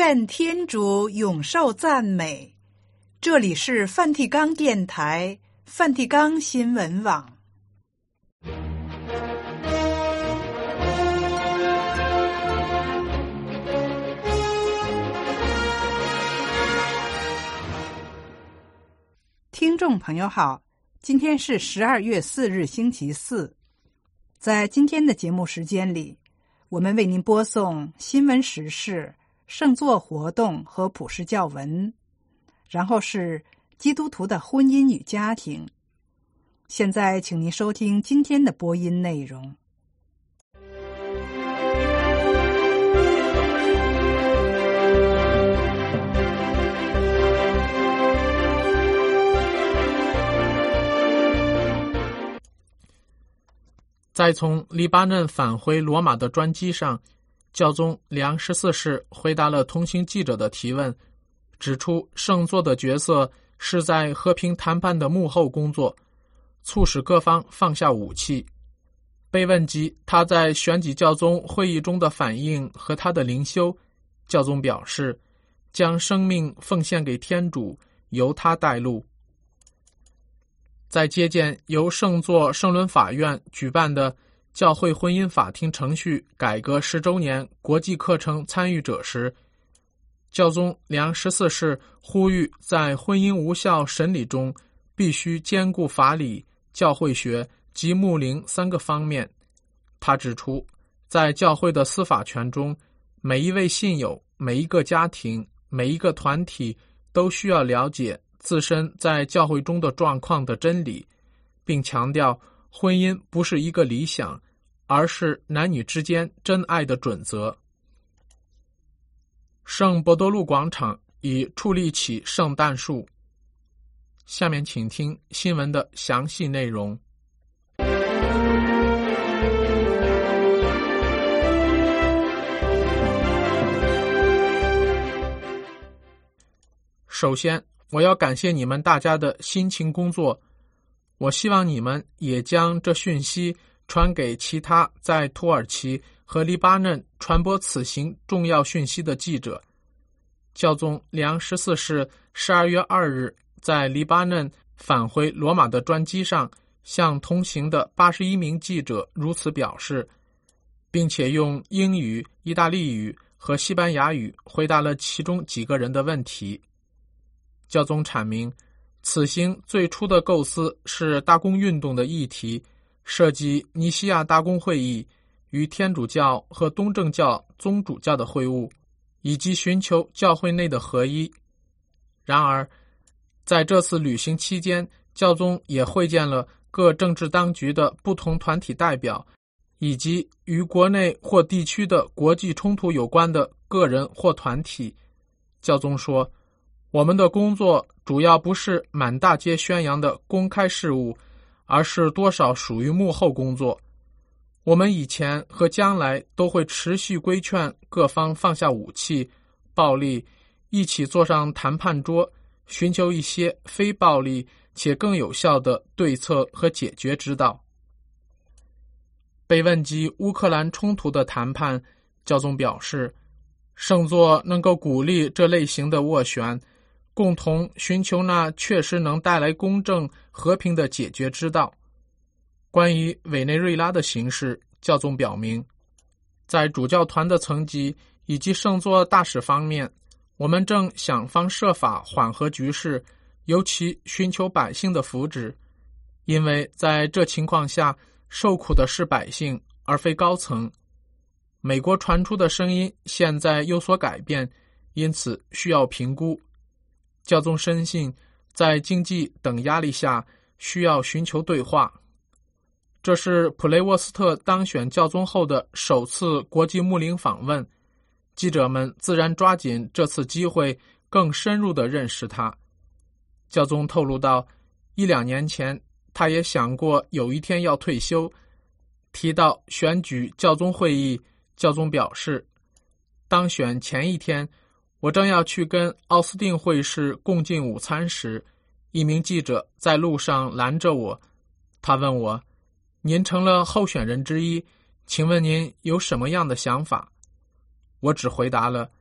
愿天主永受赞美。这里是梵蒂冈电台、梵蒂冈新闻网。听众朋友好，今天是12月4日星期四。在今天的节目时间里，我们为您播送新闻时事、圣座活动和普世教文，然后是基督徒的婚姻与家庭。现在请您收听今天的播音内容。 在从黎巴嫩返回罗马的专机上，教宗良14世回答了同行记者的提问，指出圣座的角色是在和平谈判的幕后工作，促使各方放下武器。被问及他在选举教宗会议中的反应和他的灵修，教宗表示将生命奉献给天主，由他带路。在接见由圣座圣伦法院举办的教会婚姻法庭程序改革10周年国际课程参与者时，教宗良14世呼吁在婚姻无效审理中必须兼顾法理、教会学及牧灵3个方面。他指出，在教会的司法权中，每一位信友、每一个家庭、每一个团体都需要了解自身在教会中的状况的真理，并强调婚姻不是一个理想，而是男女之间真爱的准则。圣伯多禄广场已矗立起圣诞树。下面请听新闻的详细内容。首先，我要感谢你们大家的辛勤工作。我希望你们也将这讯息传给其他在土耳其和黎巴嫩传播此行重要讯息的记者。教宗良14世12月2日在黎巴嫩返回罗马的专机上，向同行的81名记者如此表示，并且用英语、意大利语和西班牙语回答了其中几个人的问题。教宗阐明，此行最初的构思是大公运动的议题，涉及尼西亚大公会议与天主教和东正教宗主教的会晤，以及寻求教会内的合一。然而，在这次旅行期间，教宗也会见了各政治当局的不同团体代表，以及与国内或地区的国际冲突有关的个人或团体。教宗说，我们的工作主要不是满大街宣扬的公开事务，而是多少属于幕后工作。我们以前和将来都会持续规劝各方放下武器、暴力，一起坐上谈判桌，寻求一些非暴力且更有效的对策和解决之道。被问及乌克兰冲突的谈判，教宗表示，圣座能够鼓励这类型的斡旋，共同寻求那确实能带来公正和平的解决之道。关于委内瑞拉的形势，教宗表明，在主教团的层级以及圣座大使方面，我们正想方设法缓和局势，尤其寻求百姓的福祉，因为在这情况下，受苦的是百姓，而非高层。美国传出的声音现在有所改变，因此需要评估。教宗深信，在经济等压力下，需要寻求对话。这是普雷沃斯特当选教宗后的首次国际牧灵访问，记者们自然抓紧这次机会，更深入地认识他。教宗透露到，1-2年前，他也想过有一天要退休。提到选举教宗会议，教宗表示，当选前一天，我正要去跟奥斯定会士共进午餐时，一名记者在路上拦着我，他问我，您成了候选人之一，请问您有什么样的想法？我只回答了，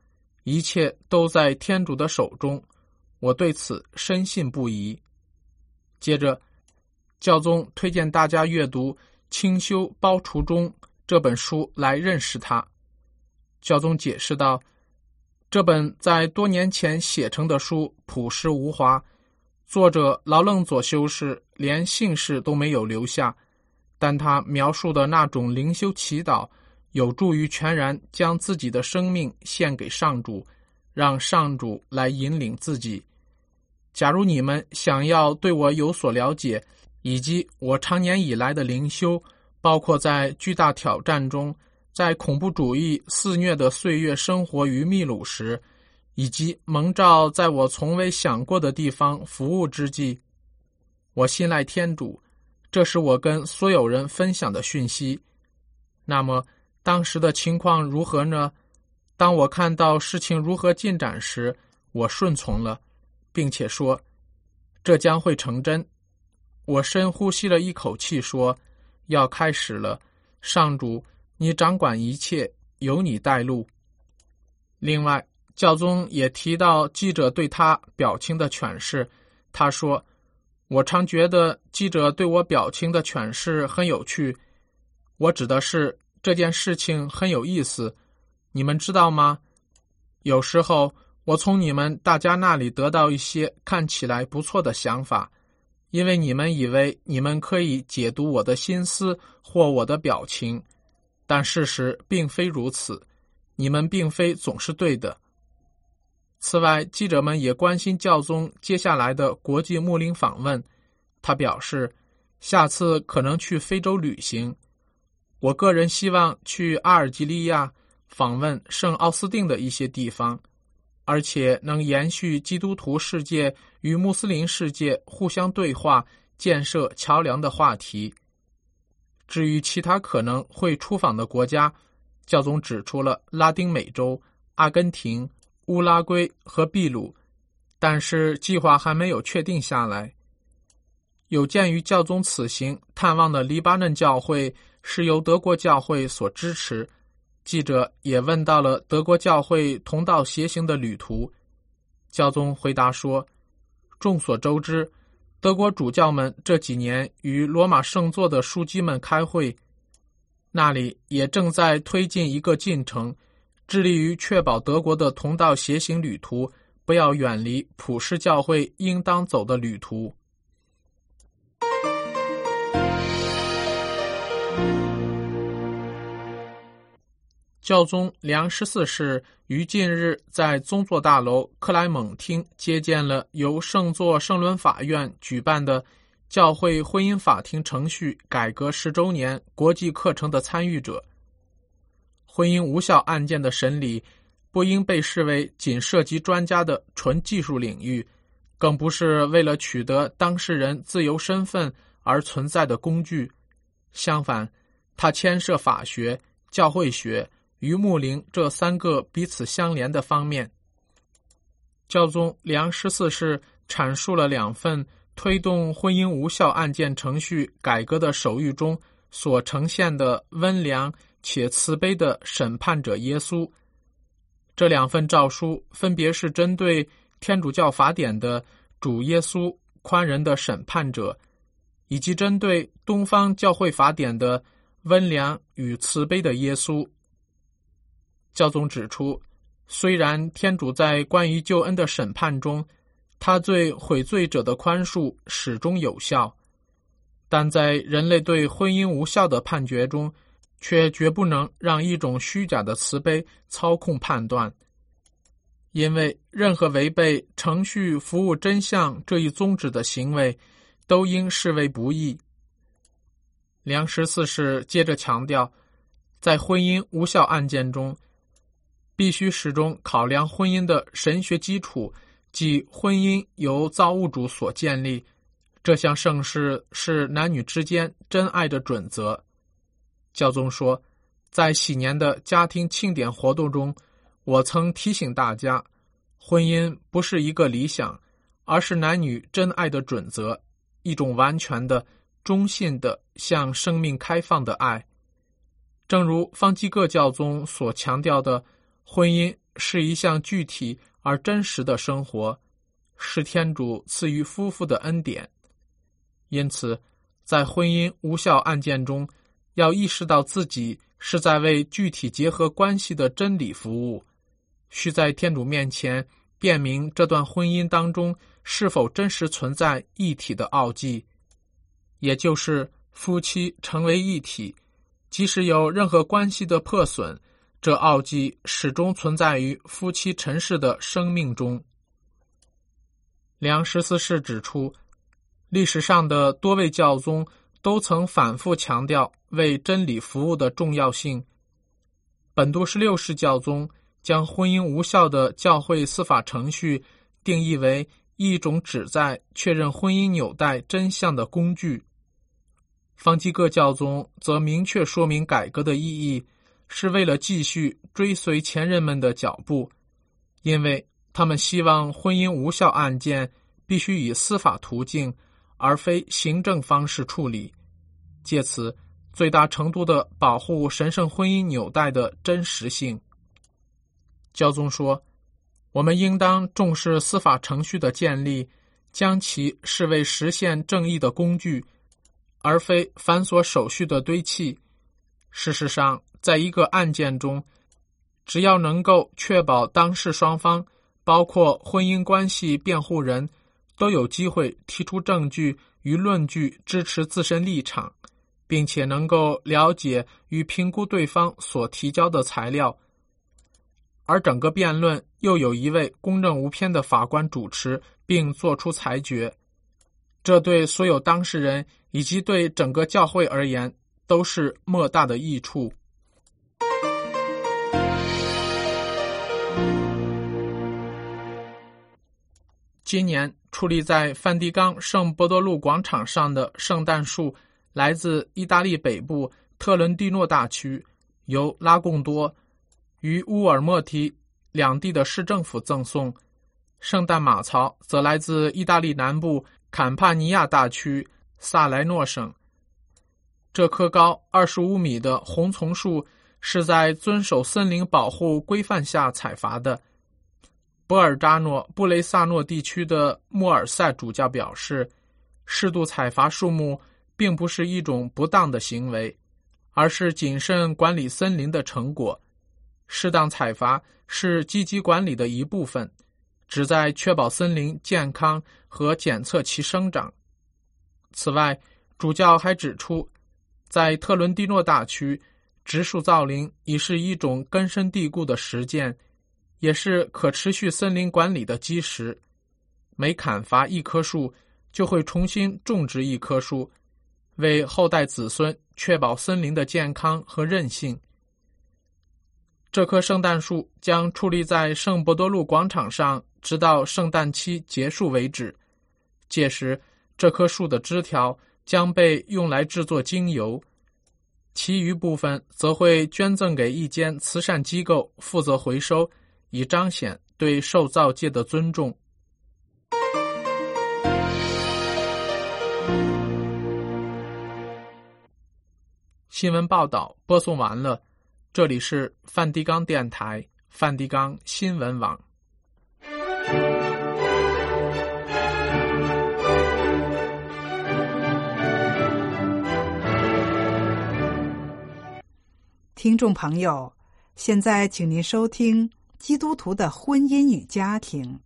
一切都在天主的手中，我对此深信不疑。接着，教宗推荐大家阅读《清修包除中》这本书来认识他。教宗解释道，这本在多年前写成的书朴实无华，作者劳楞佐修士连姓氏都没有留下，但他描述的那种灵修祈祷有助于全然将自己的生命献给上主，让上主来引领自己。假如你们想要对我有所了解，以及我常年以来的灵修，包括在巨大挑战中，在恐怖主义肆虐的岁月生活于秘鲁时，以及蒙召在我从未想过的地方服务之际，我信赖天主，这是我跟所有人分享的讯息。那么当时的情况如何呢？当我看到事情如何进展时，我顺从了，并且说这将会成真。我深呼吸了一口气说，要开始了，上主，你掌管一切，由你带路。另外，教宗也提到记者对他表情的诠释，他说，我常觉得记者对我表情的诠释很有趣，我指的是这件事情很有意思，你们知道吗？有时候我从你们大家那里得到一些看起来不错的想法，因为你们以为你们可以解读我的心思或我的表情，但事实并非如此，你们并非总是对的。此外，记者们也关心教宗接下来的国际牧灵访问，他表示，下次可能去非洲旅行。我个人希望去阿尔及利亚访问圣奥斯定的一些地方，而且能延续基督徒世界与穆斯林世界互相对话、建设桥梁的话题。至于其他可能会出访的国家，教宗指出了拉丁美洲、阿根廷、乌拉圭和秘鲁，但是计划还没有确定下来。有鉴于教宗此行探望的黎巴嫩教会是由德国教会所支持，记者也问到了德国教会同道协行的旅途。教宗回答说，众所周知，德国主教们这几年与罗马圣座的枢机们开会，那里也正在推进一个进程，致力于确保德国的同道协行旅途不要远离普世教会应当走的旅途。教宗良14世于近日在宗座大楼克莱蒙厅接见了由圣座圣伦法院举办的教会婚姻法庭程序改革10周年国际课程的参与者。婚姻无效案件的审理不应被视为仅涉及专家的纯技术领域，更不是为了取得当事人自由身份而存在的工具。相反，它牵涉法学、教会学与牧灵这3个彼此相连的方面。教宗良14世阐述了2份推动婚姻无效案件程序改革的手谕中所呈现的温良且慈悲的审判者耶稣。这2份诏书分别是针对天主教法典的主耶稣宽仁的审判者，以及针对东方教会法典的温良与慈悲的耶稣。教宗指出，虽然天主在关于救恩的审判中，他对悔罪者的宽恕始终有效，但在人类对婚姻无效的判决中，却绝不能让一种虚假的慈悲操控判断，因为任何违背程序服务真相这一宗旨的行为，都应视为不义。良14世接着强调，在婚姻无效案件中，必须始终考量婚姻的神学基础，即婚姻由造物主所建立，这项圣事是男女之间真爱的准则。教宗说，在喜年的家庭庆典活动中，我曾提醒大家，婚姻不是一个理想，而是男女真爱的准则，一种完全的、忠信的、向生命开放的爱。正如方济各教宗所强调的，婚姻是一项具体而真实的生活，是天主赐予夫妇的恩典。因此，在婚姻无效案件中，要意识到自己是在为具体结合关系的真理服务，需在天主面前辨明这段婚姻当中是否真实存在一体的奥迹，也就是夫妻成为一体，即使有任何关系的破损，这奥迹始终存在于夫妻尘世的生命中。梁14世指出，历史上的多位教宗都曾反复强调为真理服务的重要性。本笃16世教宗将婚姻无效的教会司法程序定义为一种旨在确认婚姻纽带真相的工具。方济各教宗则明确说明改革的意义是为了继续追随前人们的脚步，因为他们希望婚姻无效案件必须以司法途径而非行政方式处理，借此最大程度地保护神圣婚姻纽带的真实性。教宗说，我们应当重视司法程序的建立，将其视为实现正义的工具，而非繁琐手续的堆砌。事实上，在一个案件中，只要能够确保当事双方，包括婚姻关系辩护人，都有机会提出证据与论据支持自身立场，并且能够了解与评估对方所提交的材料，而整个辩论又有一位公正无偏的法官主持并作出裁决，这对所有当事人以及对整个教会而言都是莫大的益处。今年矗立在梵蒂冈圣伯多禄广场上的圣诞树来自意大利北部特伦蒂诺大区，由拉贡多与乌尔莫提两地的市政府赠送。圣诞马槽则来自意大利南部坎帕尼亚大区萨莱诺省。这棵高25米的红丛树是在遵守森林保护规范下采伐的。波尔扎诺布雷萨诺地区的莫尔塞主教表示，适度采伐树木并不是一种不当的行为，而是谨慎管理森林的成果。适当采伐是积极管理的一部分，旨在确保森林健康和检测其生长。此外，主教还指出，在特伦蒂诺大区，植树造林已是一种根深蒂固的实践，也是可持续森林管理的基石。每砍伐一棵树，就会重新种植一棵树，为后代子孙确保森林的健康和韧性。这棵圣诞树将矗立在圣伯多禄广场上，直到圣诞期结束为止。届时，这棵树的枝条将被用来制作精油，其余部分则会捐赠给一间慈善机构负责回收，以彰显对受造界的尊重。新闻报道播送完了，这里是梵蒂冈电台梵蒂冈新闻网。 听众朋友，现在请您收听基督徒的婚姻与家庭。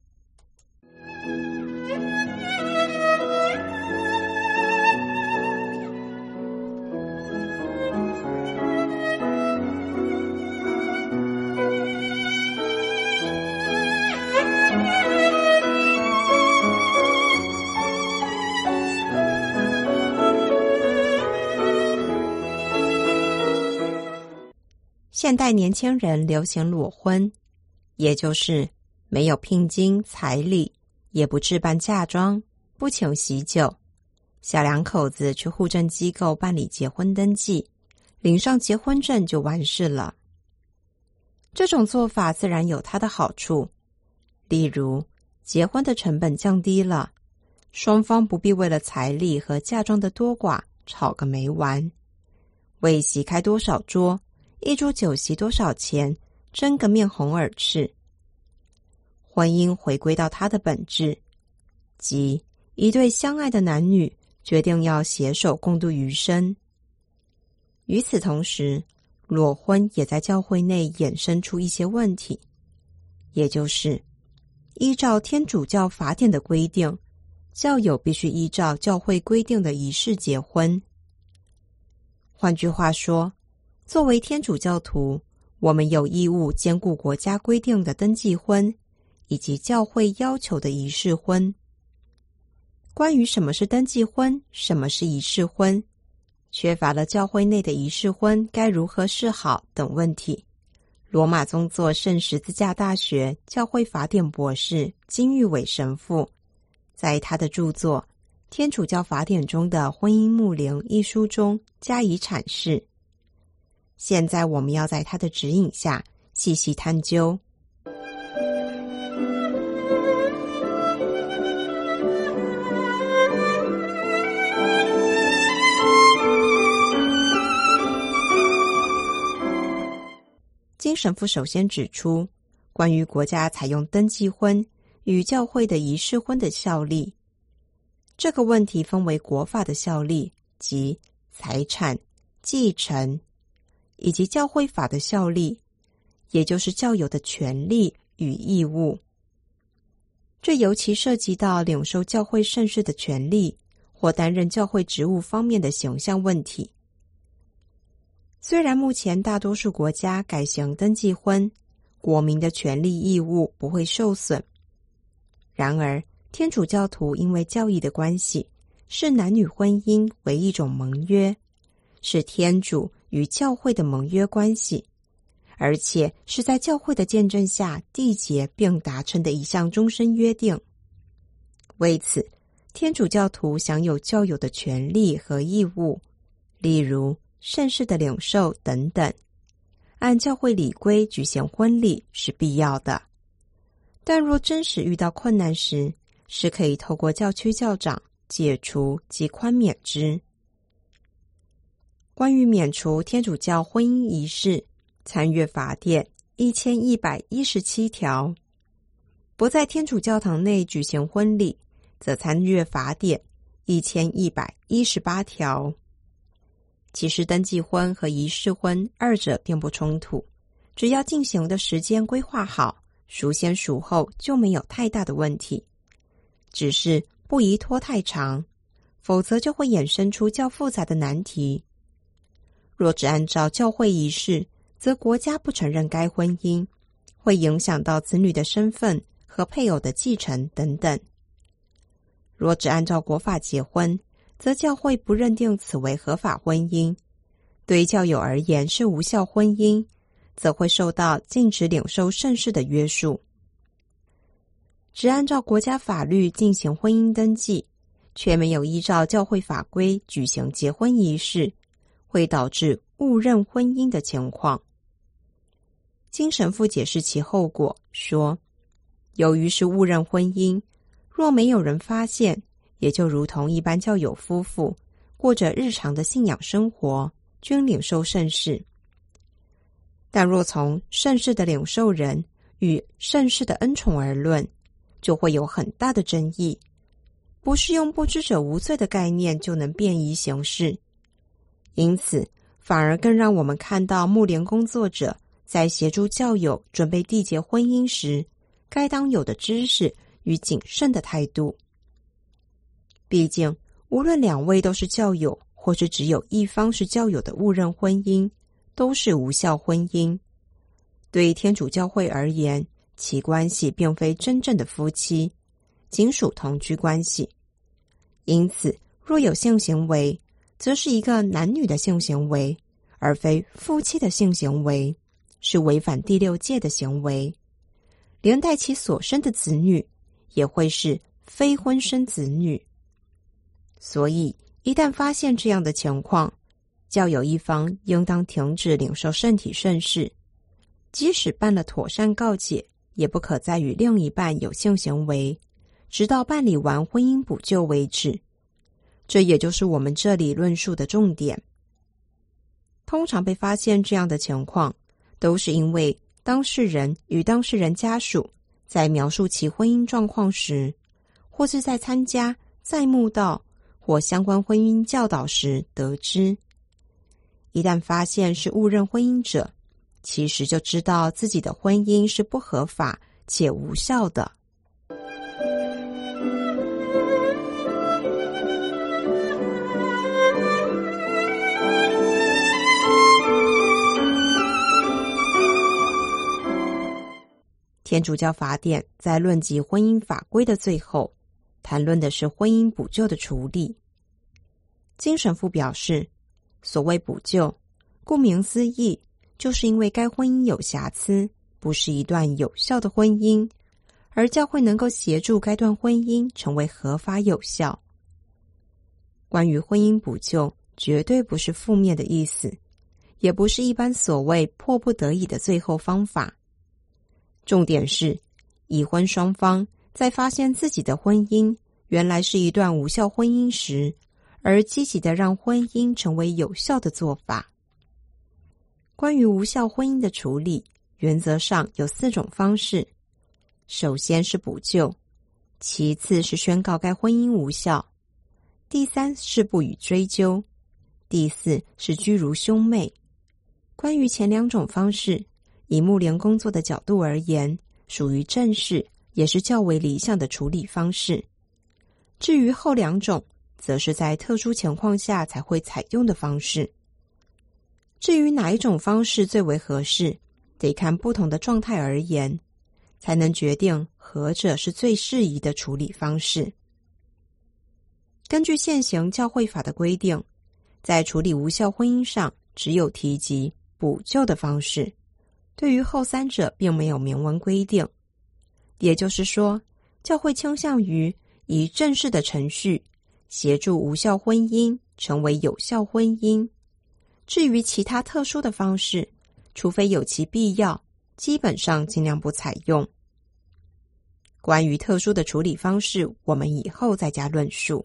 现代年轻人流行裸婚，也就是没有聘金彩礼，也不置办嫁妆，不求喜酒，小两口子去户政机构办理结婚登记，领上结婚证就完事了。这种做法自然有它的好处，例如结婚的成本降低了，双方不必为了彩礼和嫁妆的多寡吵个没完，为席开多少桌，一桌酒席多少钱，争个面红耳赤， 婚姻回归到它的本质，即一对相爱的男女决定要携手共度余生。与此同时，裸婚也在教会内衍生出一些问题，也就是依照天主教法典的规定，教友必须依照教会规定的仪式结婚。换句话说，作为天主教徒，我们有义务兼顾国家规定的登记婚以及教会要求的仪式婚。关于什么是登记婚，什么是仪式婚，缺乏了教会内的仪式婚该如何是好等问题，罗马宗座圣十字架大学教会法典博士金玉伟神父在他的著作《天主教法典中的婚姻牧灵》一书中加以阐释。现在我们要在他的指引下细细探究。金神父首先指出，关于国家采用登记婚与教会的仪式婚的效力，这个问题分为国法的效力，即财产、继承，以及教会法的效力，也就是教友的权利与义务。这尤其涉及到领受教会圣事的权利或担任教会职务方面的形象问题。虽然目前大多数国家改行登记婚，国民的权利义务不会受损，然而天主教徒因为教义的关系，视男女婚姻为一种盟约，是天主与教会的盟约关系，而且是在教会的见证下缔结并达成的一项终身约定。为此，天主教徒享有教友的权利和义务，例如圣事的领受等等。按教会礼规举行婚礼是必要的，但若真实遇到困难时，是可以透过教区教长解除及宽免之。关于免除天主教婚姻仪式，参阅法典1117条；不在天主教堂内举行婚礼，则参阅法典1118条。其实登记婚和仪式婚二者并不冲突，只要进行的时间规划好，孰先孰后就没有太大的问题，只是不宜拖太长，否则就会衍生出较复杂的难题。若只按照教会仪式，则国家不承认该婚姻，会影响到子女的身份和配偶的继承等等。若只按照国法结婚，则教会不认定此为合法婚姻，对教友而言是无效婚姻，则会受到禁止领受圣事的约束。只按照国家法律进行婚姻登记，却没有依照教会法规举行结婚仪式，会导致误认婚姻的情况。金神父解释其后果说，由于是误认婚姻，若没有人发现，也就如同一般教友夫妇过着日常的信仰生活，均领受圣事。但若从圣事的领受人与圣事的恩宠而论，就会有很大的争议，不是用不知者无罪的概念就能便宜行事。因此，反而更让我们看到牧灵工作者在协助教友准备缔结婚姻时，该当有的知识与谨慎的态度。毕竟，无论两位都是教友，或是只有一方是教友的误认婚姻，都是无效婚姻。对天主教会而言，其关系并非真正的夫妻，仅属同居关系。因此，若有性行为，则是一个男女的性行为，而非夫妻的性行为，是违反第6诫的行为，连带其所生的子女也会是非婚生子女。所以，一旦发现这样的情况，教友一方应当停止领受圣体圣事，即使办了妥善告解，也不可再与另一半有性行为，直到办理完婚姻补救为止。这也就是我们这里论述的重点。通常被发现这样的情况，都是因为当事人与当事人家属在描述其婚姻状况时，或是在参加在慕道或相关婚姻教导时得知。一旦发现是误认婚姻者，其实就知道自己的婚姻是不合法且无效的。天主教法典在论及婚姻法规的最后，谈论的是婚姻补救的处理。金神父表示，所谓补救，顾名思义，就是因为该婚姻有瑕疵，不是一段有效的婚姻，而教会能够协助该段婚姻成为合法有效。关于婚姻补救，绝对不是负面的意思，也不是一般所谓迫不得已的最后方法。重点是，已婚双方在发现自己的婚姻原来是一段无效婚姻时，而积极的让婚姻成为有效的做法。关于无效婚姻的处理，原则上有4种方式。首先是补救，其次是宣告该婚姻无效，第3是不予追究，第4是居如兄妹。关于前2种方式，以牧灵工作的角度而言，属于正式，也是较为理想的处理方式。至于后2种，则是在特殊情况下才会采用的方式。至于哪一种方式最为合适，得看不同的状态而言，才能决定何者是最适宜的处理方式。根据现行教会法的规定，在处理无效婚姻上，只有提及补救的方式，对于后3者并没有明文规定。也就是说，教会倾向于以正式的程序协助无效婚姻成为有效婚姻。至于其他特殊的方式，除非有其必要，基本上尽量不采用。关于特殊的处理方式，我们以后再加论述。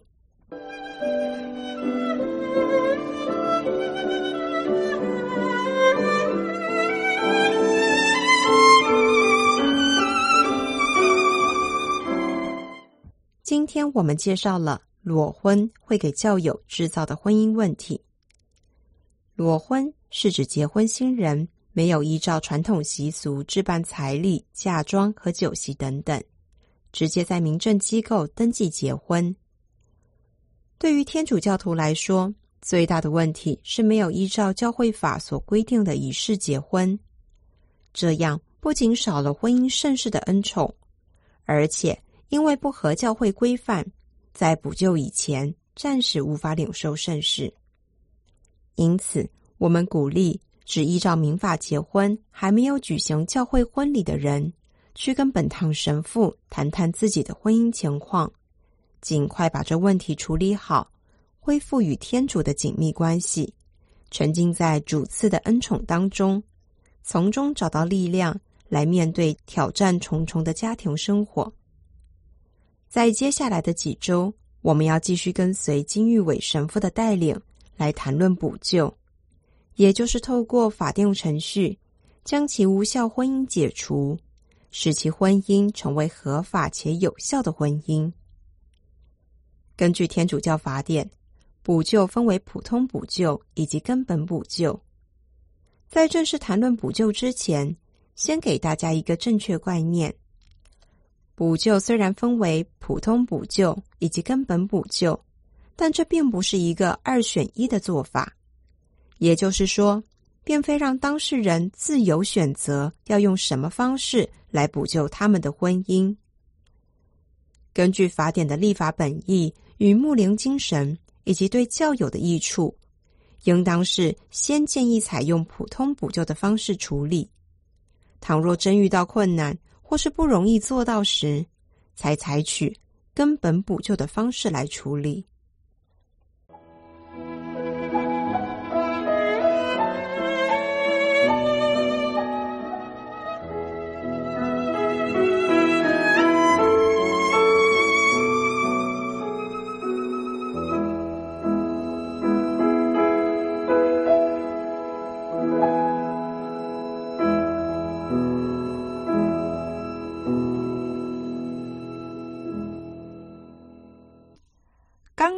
今天我们介绍了裸婚会给教友制造的婚姻问题。裸婚是指结婚新人没有依照传统习俗置办彩礼、嫁妆和酒席等等，直接在民政机构登记结婚。对于天主教徒来说，最大的问题是没有依照教会法所规定的仪式结婚，这样不仅少了婚姻圣事的恩宠，而且因为不合教会规范，在补救以前暂时无法领受圣事。因此，我们鼓励只依照民法结婚还没有举行教会婚礼的人，去跟本堂神父谈谈自己的婚姻情况，尽快把这问题处理好，恢复与天主的紧密关系，沉浸在主赐的恩宠当中，从中找到力量来面对挑战重重的家庭生活。在接下来的几周，我们要继续跟随金玉伟神父的带领来谈论补救，也就是透过法定程序将其无效婚姻解除，使其婚姻成为合法且有效的婚姻。根据天主教法典，补救分为普通补救以及根本补救。在正式谈论补救之前，先给大家一个正确观念。补救虽然分为普通补救以及根本补救，但这并不是一个2选1的做法。也就是说，并非让当事人自由选择要用什么方式来补救他们的婚姻。根据法典的立法本意与牧灵精神以及对教友的益处，应当是先建议采用普通补救的方式处理。倘若真遇到困难或是不容易做到时，才采取根本补救的方式来处理。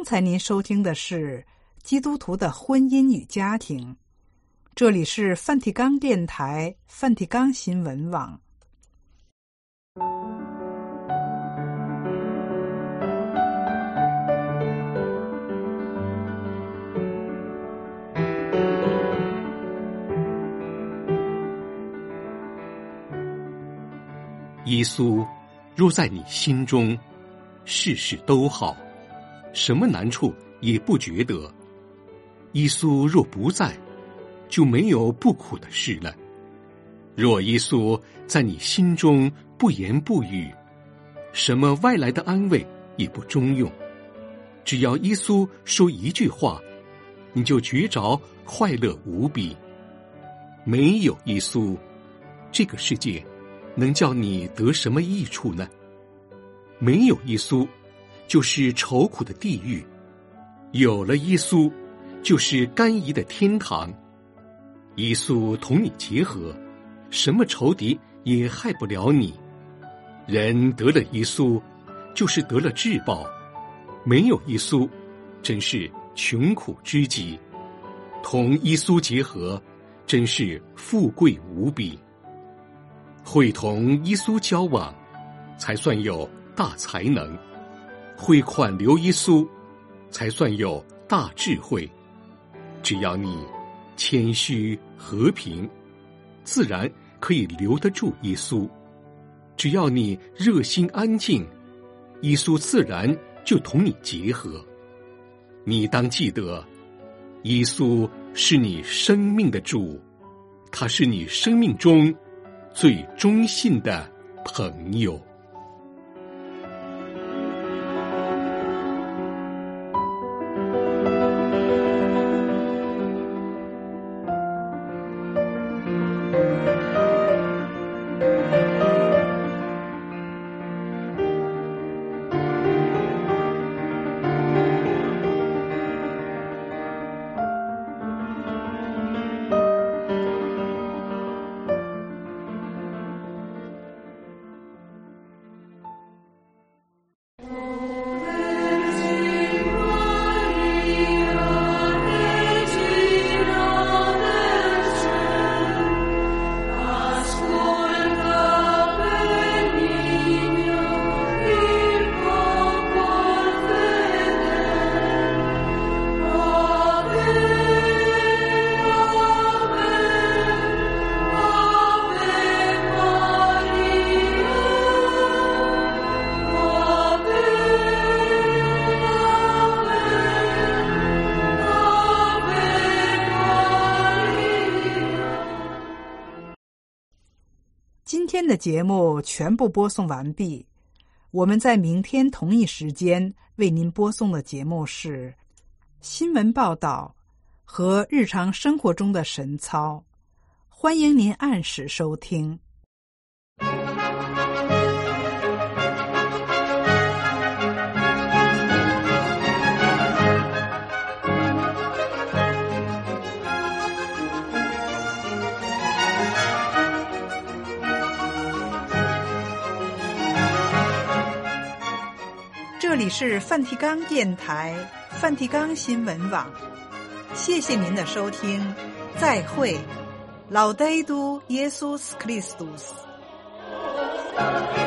才您收听的是基督徒的婚姻与家庭，这里是梵蒂冈电台梵蒂冈新闻网。 耶稣若在你心中，事事都好，什么难处也不觉得。耶稣若不在，就没有不苦的事了。若耶稣在你心中不言不语，什么外来的安慰也不中用。只要耶稣说一句话，你就觉着快乐无比。没有耶稣，这个世界能叫你得什么益处呢？没有耶稣，就是愁苦的地狱；有了耶稣，就是甘饴的天堂。耶稣同你结合，什么仇敌也害不了你。人得了耶稣，就是得了至宝；没有耶稣，真是穷苦之极。同耶稣结合，真是富贵无比。会同耶稣交往，才算有大才能；会款留耶稣，才算有大智慧。只要你谦虚和平，自然可以留得住耶稣；只要你热心安静，耶稣自然就同你结合。你当记得，耶稣是你生命的主，他是你生命中最忠信的朋友。 今天的节目全部播送完毕，我们在明天同一时间为您播送的节目是新闻报道和日常生活中的神操，欢迎您按时收听。这里是梵蒂冈电台梵蒂冈新闻网，谢谢您的收听，再会。Laudetur Jesus Christus。